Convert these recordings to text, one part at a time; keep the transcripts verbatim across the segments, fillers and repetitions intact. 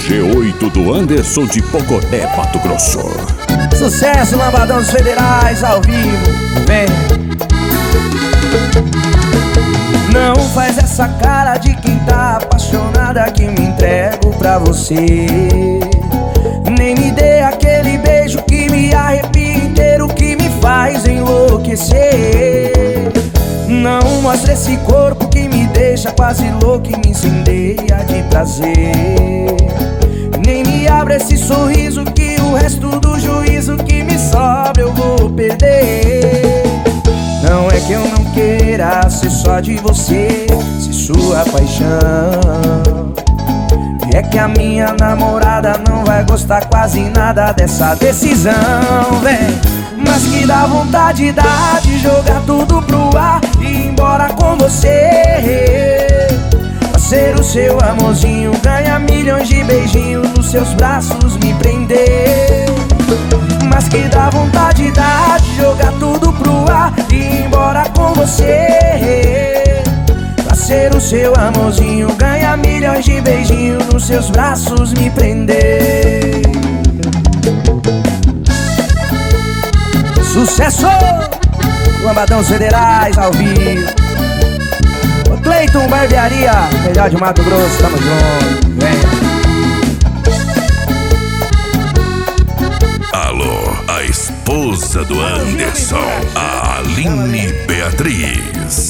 G oito do Anderson de Poconé, Mato Grosso. Sucesso, Lambadão dos Federais, ao vivo, vem. Não faz essa cara de quem tá apaixonada, que me entrego pra você. Nem me dê aquele beijo que me arrepia inteiro, que me faz enlouquecer. Não mostre esse corpo que me deixa quase louco e me incendeia de prazer. Nem me abra esse sorriso que o resto do juízo que me sobra eu vou perder. Não é que eu não queira ser só de você, ser sua paixão. É que a minha namorada não vai gostar quase nada dessa decisão, vem. Mas que dá vontade dá de jogar tudo pro ar e ir embora com você. Pra ser o seu amorzinho, ganhar milhões de beijinhos, nos seus braços me prender. Mas que dá vontade dá de jogar tudo pro ar e ir embora com você. Pra ser o seu amorzinho, ganhar milhões de beijinhos, nos seus braços me prender. Sucesso! Lambadão dos Federais, ao vivo. O Cleiton Barbearia, melhor de Mato Grosso, tamo junto, vem. Alô, a esposa do Anderson, a Aline Beatriz.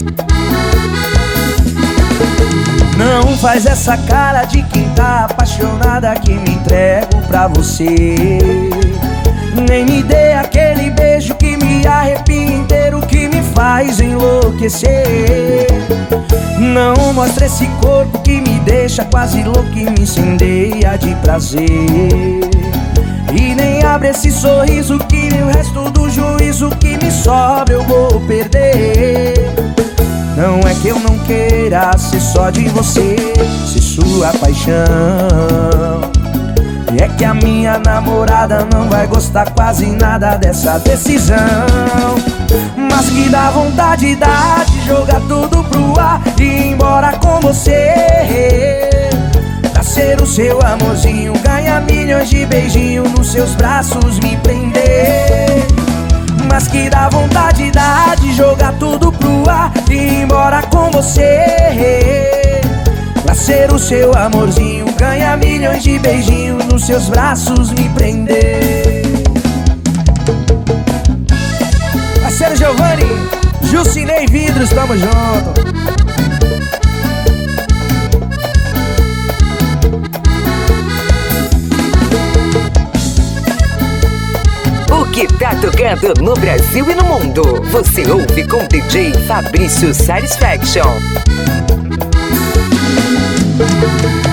Não faz essa cara de quem tá apaixonada, que me entrego pra você. Nem me dê aquele beijo que me arrepia inteiro, que me faz enlouquecer. Não mostre esse corpo que me deixa quase louco e me incendeia de prazer. E nem abre esse sorriso que o resto do juízo que me sobra eu vou perder. Não é que eu não queira ser só de você, ser sua paixão. E é que a minha namorada não vai gostar quase nada dessa decisão. Mas que dá vontade dá de jogar tudo pro ar e ir embora com você. Pra ser o seu amorzinho, ganhar milhões de beijinhos, nos seus braços me prender. Mas que dá vontade dá de jogar tudo pro ar e ir embora com você. Pra ser o seu amorzinho, ganhar milhões de beijinhos, nos seus braços me prender. Parceiro Giovanni, Jucinei Vidros, tamo junto. O que tá tocando no Brasil e no mundo, você ouve com D J Fabrício Satisfaction.